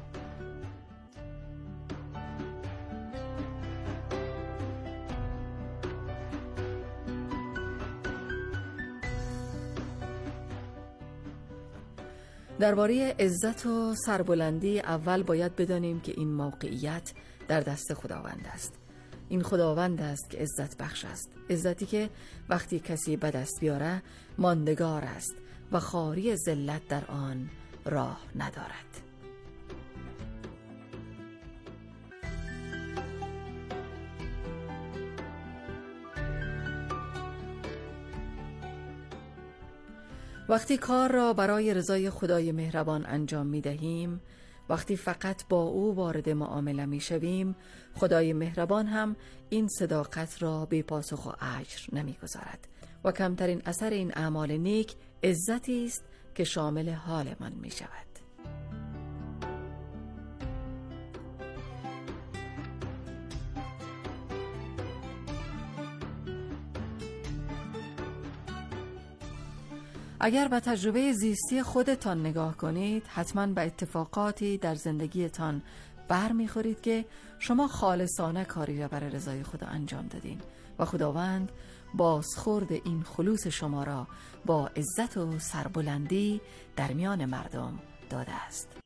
درباره عزت و سربلندی اول باید بدانیم که این موقعیت در دست خداوند است. این خداوند است که عزت بخش است. عزتی که وقتی کسی به دست بیاره ماندگار است و خاری ذلت در آن راه ندارد. وقتی کار را برای رضای خدای مهربان انجام می دهیم، وقتی فقط با او وارد معامله می شویم، خدای مهربان هم این صداقت را بی پاسخ و اجر نمی گذارد و کمترین اثر این اعمال نیک عزتی است که شامل حال من می شود. اگر به تجربه زیستی خودتان نگاه کنید، حتما به اتفاقاتی در زندگیتان بر میخورید که شما خالصانه کاری را برای رضای خدا انجام دادین و خداوند بازخورد این خلوص شما را با عزت و سربلندی در میان مردم داده است.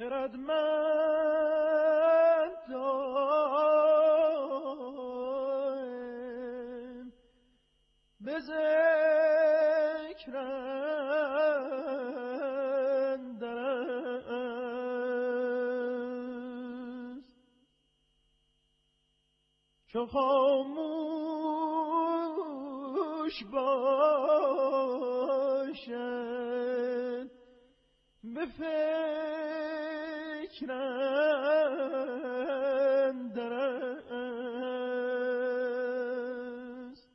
چو خاموش باشد به فکر اندر است.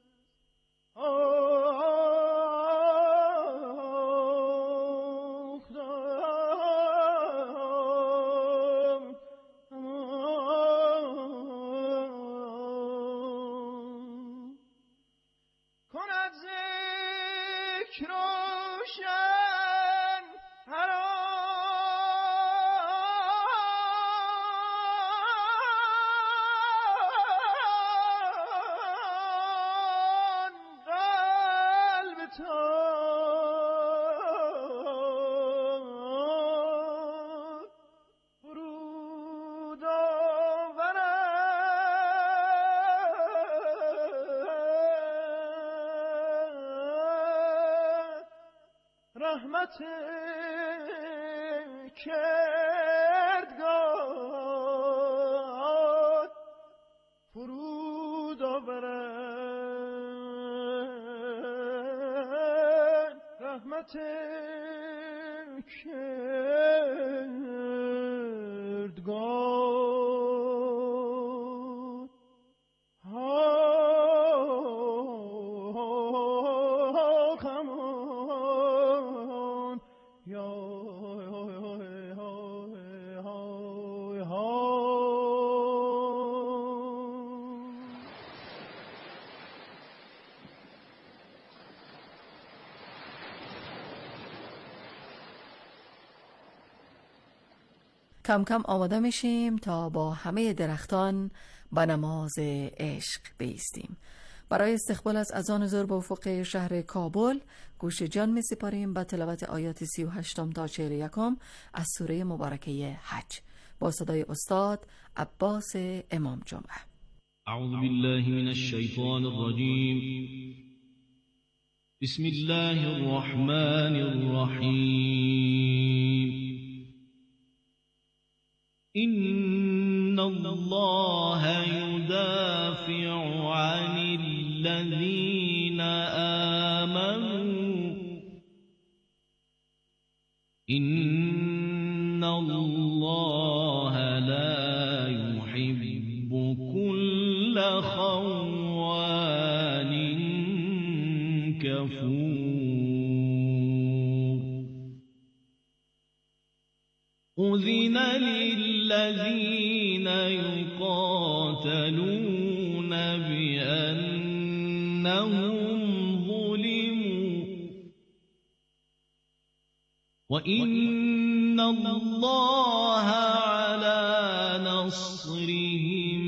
رحمت کردگار فرود آورد. رحمت کردگار ها خمان یا کم کم آماده میشیم تا با همه درختان به نماز عشق بایستیم. برای استقبال از اذان ظهر به افق شهر کابل گوش جان می سپاریم به تلاوت آیات سی و هشتم تا چهل و یکم از سوره مبارکه حج با صدای استاد عباس امام جمعه. اعوذ بالله من الشیطان الرجیم. بسم الله الرحمن الرحیم. إن الله يدافع عن الذين آمنوا إن الله لا يحب كل خوان كفور. أذن للذين يقاتلون بأنهم ظلموا وإن الله على نصرهم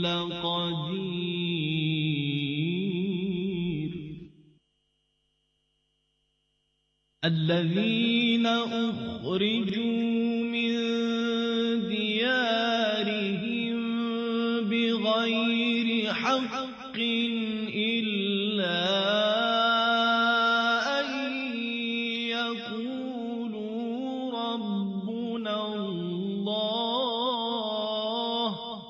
لقدير. الذين أخرجوا بغير حق إلا أن يقولوا ربنا الله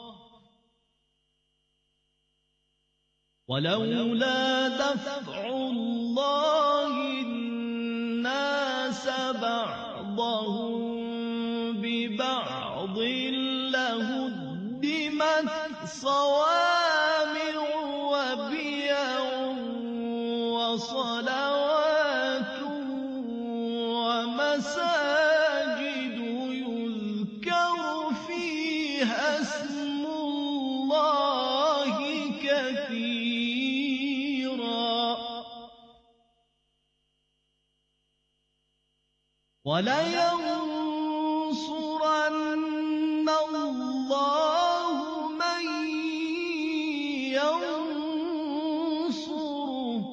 ولولا دفع الله الناس بعضهم ببعض لهدمت صوامع وبيع وصلوات ومساجد يذكر فيها اسم الله كثيرا ولينصرن الله من ينصره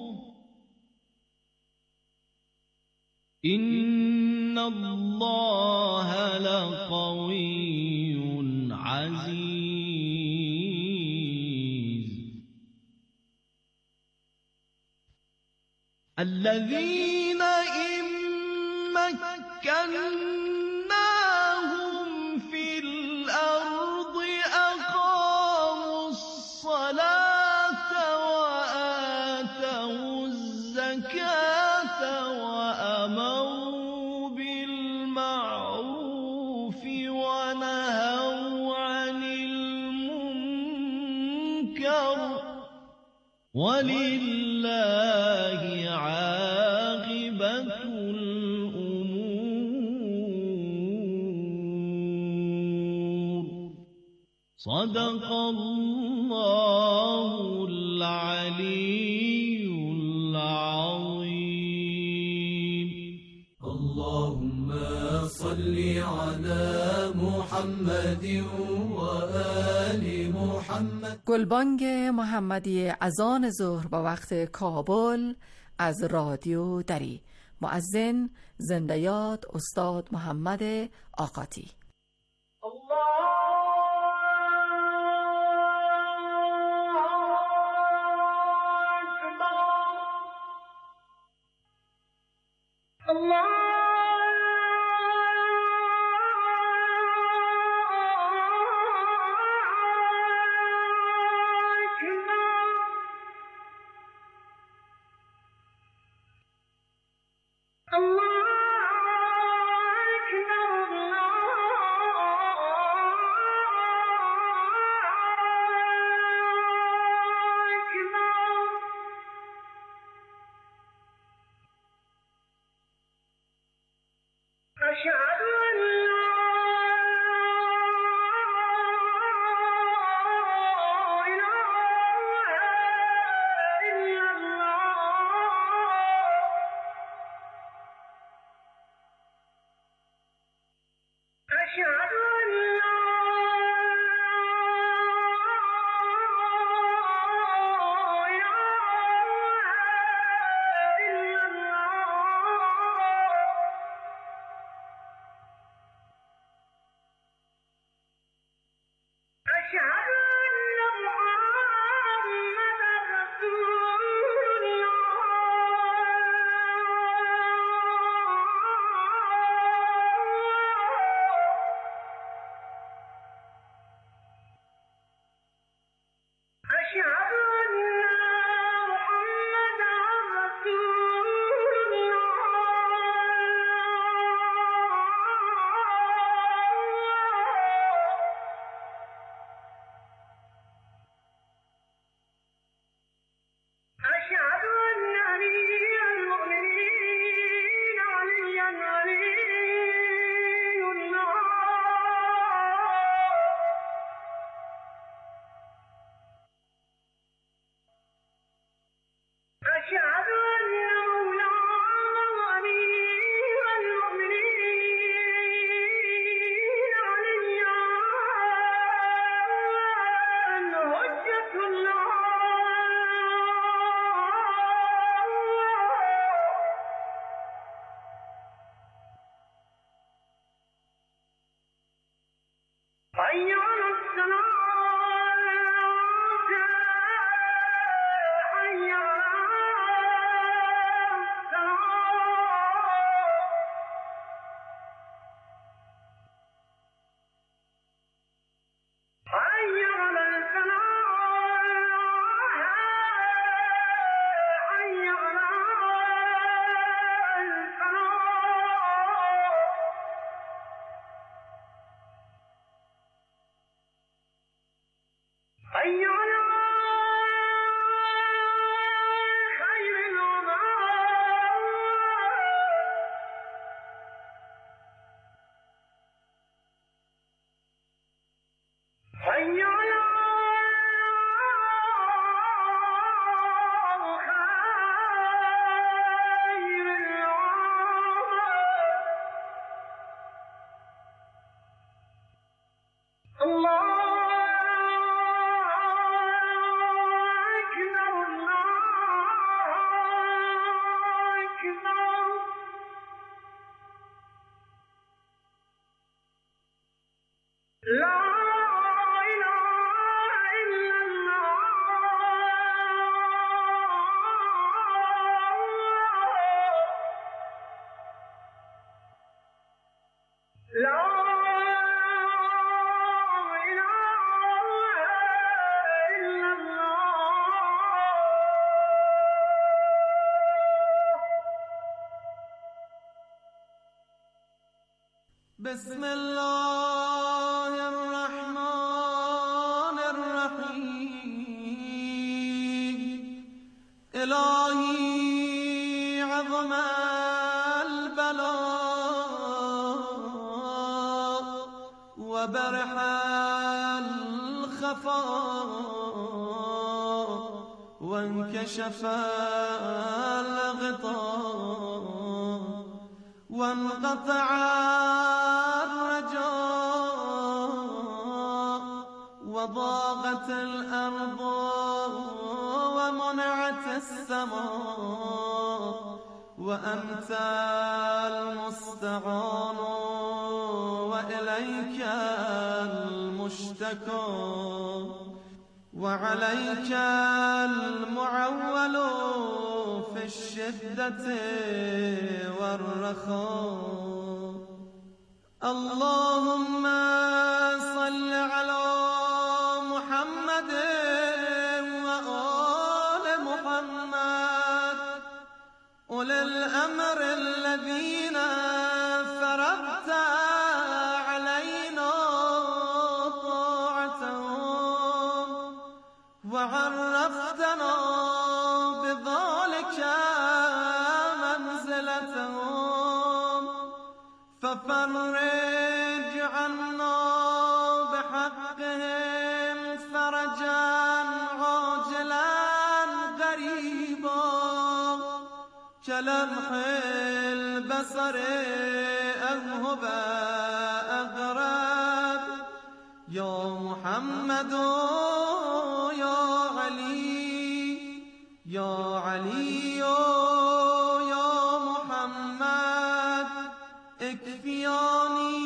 إن الله لقوي عزيز. الذين إن مكناهم في الأرض أقاموا الصلاة وآتوا الزكاة وأمروا بالمعروف ونهوا عن المنكر ولله عاقبة الأمور. صدق الله العلي العظيم. اللهم صل على محمد وآل محمد. گلبانگ محمدی اذان ظهر با وقت کابل از رادیو دری. مؤذن زنده یاد استاد محمد آقاتی. بسم الله الرحمن الرحیم. الهی عظم البلاء و برح الخفاء و انکشف الغطاء و انقطع وضاقت الأرض ومنعت السماء وأنت المستعان وإليك المشتكى وعليك المعول في الشدة والرخاء. اللهم صل على أولي الأمر أمر الذين فرضت علينا طاعتهم وعرفتنا بذلك منزلتهم ففرج عنا بحقهم فرجا عاجلا غريبا كلمح البصر أذهب أغرب يا محمد يا علي يا علي يا محمد اكفياني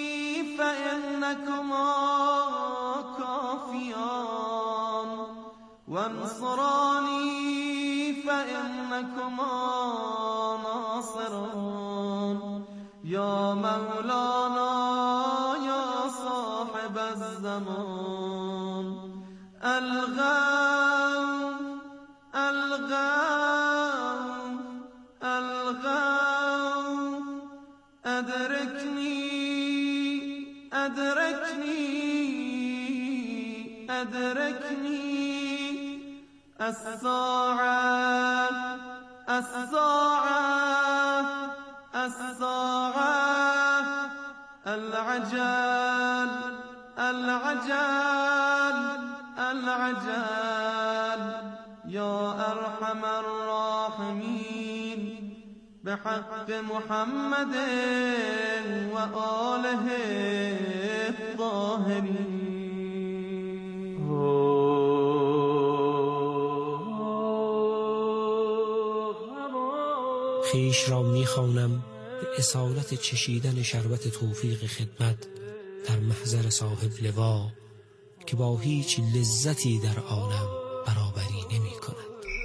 فإنكما كافيان وانصراني فإنكما ناصرون يا مولانا يا صاحب الزمان الغوث الغوث الغوث أدركني أدركني أدركني الساعة الساعة الساعة العجل العجل العجل يا أرحم الراحمين بحق محمد وآله الطاهرين. خیش را می‌خوانم به اصالت چشیدن شربت توفیق خدمت در محضر صاحب لوا که با هیچ لذتی در عالم برابری نمی کند.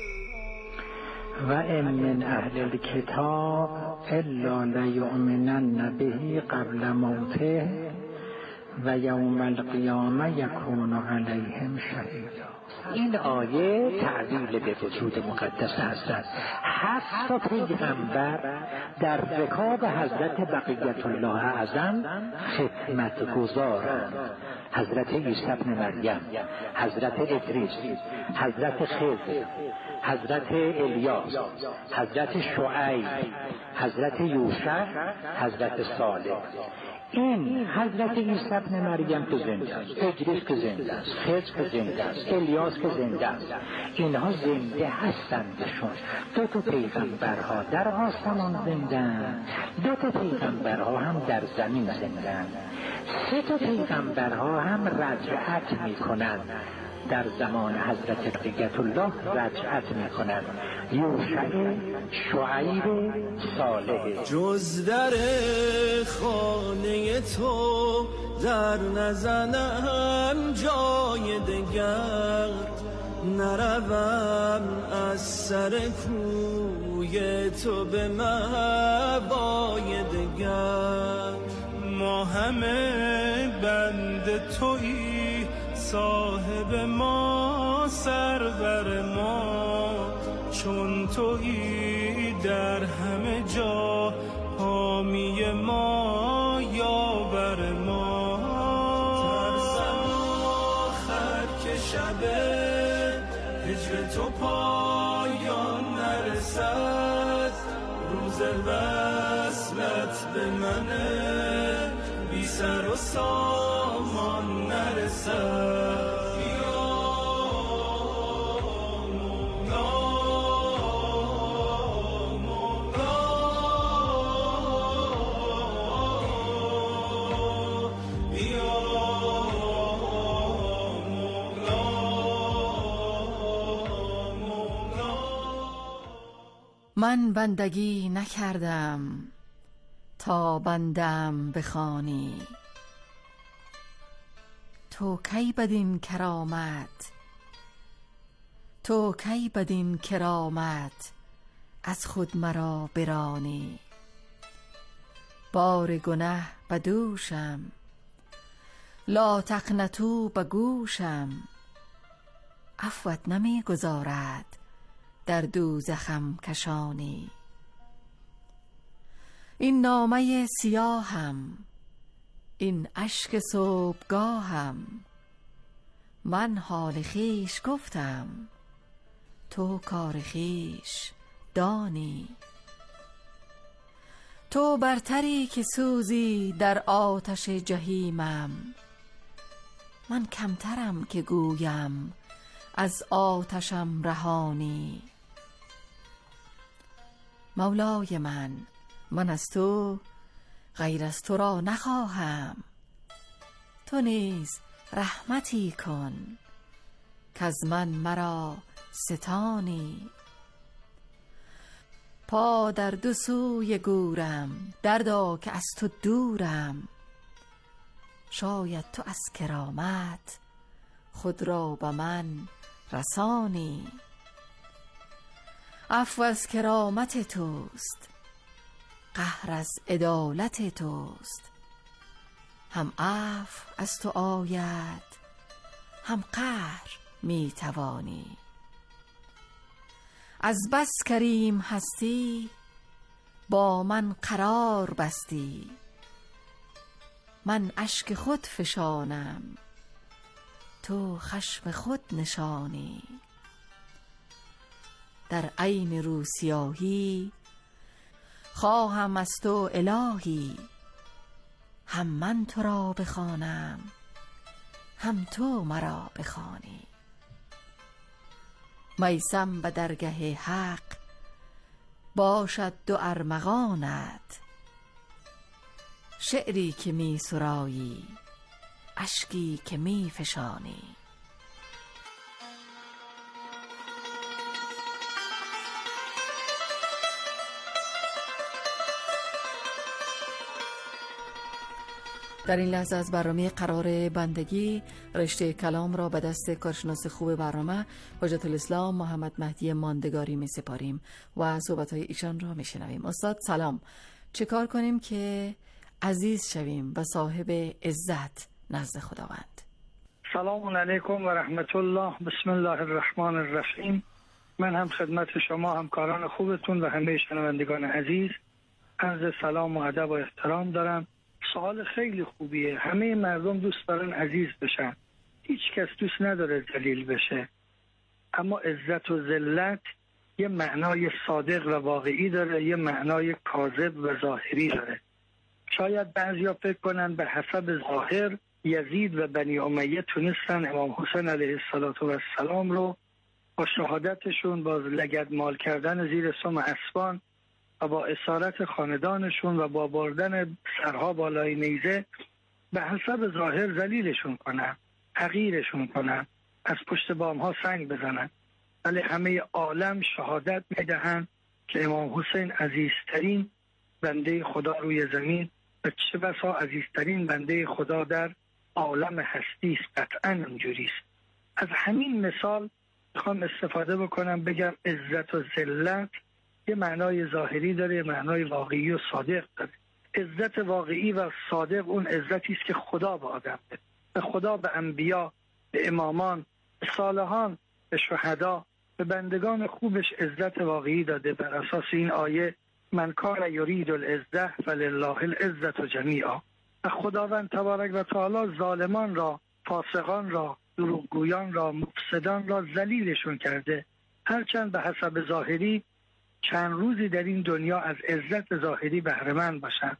و ان من اهل الکتاب الا لیؤمنن به قبل موته و یوم القیامه یکون علیهم شهیدا. این آیه تعبیر به وجود مقدس هستند. هفت تا پیغمبر در رکاب حضرت بقیت الله اعظم خدمت گزارند. حضرت عیسی ابن مریم، حضرت ادریس، حضرت خضر، حضرت الیاس، حضرت شعیب، حضرت یوشع، حضرت صالح. این حضرت عیسی ابن مریم که زنده است، ادریس که زنده است، خضر که زنده است، الیاس که زنده است، اینها زنده هستندشون. دو تا پیغمبرها در آسمان زنده‌اند، دو تا پیغمبرها هم در زمین زنده‌اند. سه تا پیغمبرها هم رجعت میکنند. در زمان حضرت بقیت الله رجعت میکنند. یوشع، شعیب، صالح. جز در خانه تو در نزنم جای دگر، نروم از سر کوی تو به مهوای دگر. ما همه بند تویی، صاحب ما سرور ما، چون تویی در همه جا حامی ما یاور ما. ترسم آخر که شب هجر تو پایان نرسد، روز وصلت به منه بی سر و سامان نرسد. من بندگی نکردم تا بندم بخوانی، تو کی بدین کرامت، تو کی بدین کرامت از خود مرا برانی. بار گنه بدوشم، لا تقنطوا به گوشم، عفوت نمی گذارد در دوزخم کشانی. این نامه سیاهم، این اشک صبحگاهم، من حال خویش گفتم تو کار خویش دانی. تو برتری که سوزی در آتش جهیمم، من کمترم که گویم از آتشم رهانی. مولای من، من از تو غیر از تو را نخواهم، تو نیز رحمتی کن که از من مرا ستانی. پا در دو سوی گورم، دردا که از تو دورم، شاید تو از کرامت خود را به من رسانی. عفو از کرامت توست، قهر از عدالت توست، هم عفو از تو آید هم قهر می توانی. از بس کریم هستی با من قرار بستی، من اشک خود فشانم تو خشم خود نشانی. در عین روسیاهی خواهم از تو الهی، هم من تو را بخوانم هم تو مرا بخوانی. میسم به درگه حق باشد دو ارمغانت، شعری که می سرایی اشکی که می فشانی. در این لحظه از برنامه قرار بندگی رشته کلام را به دست کارشناس خوب برنامه حجت الاسلام محمد مهدی ماندگاری می سپاریم و صحبت‌های ایشان را می شنویم. استاد سلام، چه کار کنیم که عزیز شویم و صاحب عزت نزد خداوند؟ سلام علیکم و رحمت الله. بسم الله الرحمن الرحیم. من هم خدمت شما همکاران خوبتون و همه شنوندگان عزیز عرض سلام و ادب و احترام دارم. سوال خیلی خوبیه. همه مردم دوست دارن عزیز بشن، هیچ کس دوست نداره ذلیل بشه، اما عزت و ذلت یه معنای صادق و واقعی داره، یه معنای کاذب و ظاهری داره. شاید بعضیا فکر کنن به حسب ظاهر یزید و بنی امیه تونستن امام حسین علیه السلام رو با شهادتشون، با لگدمال کردن زیر سم اسبان و با اسارت خاندانشون و با بردن سرها بالای نیزه به حسب ظاهر ذلیلشون کنن، حقیرشون کنن، از پشت بامها سنگ بزنن. ولی همه عالم شهادت میدهند که امام حسین عزیزترین بنده خدا روی زمین و چه بسا عزیزترین بنده خدا در عالم هستی است. قطعا اینجوریست. از همین مثال میخوام استفاده بکنم بگم عزت و ذلت یه معنای ظاهری داره، یه معنای واقعی و صادق داره. عزت واقعی و صادق اون عزتی است که خدا به آدم بده، به خدا، به انبیا، به امامان، به صالحان، به شهدا، به بندگان خوبش عزت واقعی داده. بر اساس این آیه من کان یرید العزة فلله العزة جمیعا. و خداوند تبارک و تعالی ظالمان را، فاسقان را، دروغگویان را، مفسدان را ذلیلشون کرده. هرچند به حسب ظاهری چند روزی در این دنیا از عزت ظاهری بهره مند باشند.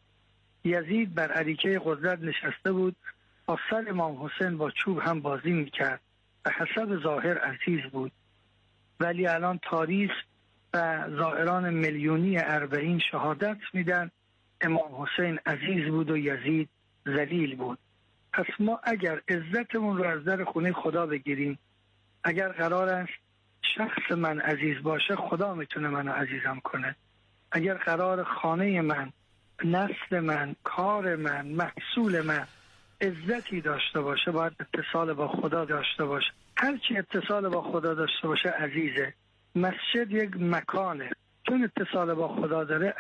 یزید بر اریکه قدرت نشسته بود، با سر امام حسین با چوب هم بازی میکرد، به حسب ظاهر عزیز بود. ولی الان تاریخ و زائران میلیونی اربعین شهادت میدن امام حسین عزیز بود و یزید ذلیل بود. پس ما اگر عزتمون رو از در خونه خدا بگیریم، اگر قرار است شخص من عزیز باشه، خدا میتونه منو عزیزم کنه. اگر قرار خانه من، نسل من، کار من، محصول من عزتی داشته باشه، باید اتصال با خدا داشته باشه. هرچی اتصال با خدا داشته باشه عزیزه. مسجد یک مکانه، چون اتصال با خدا داره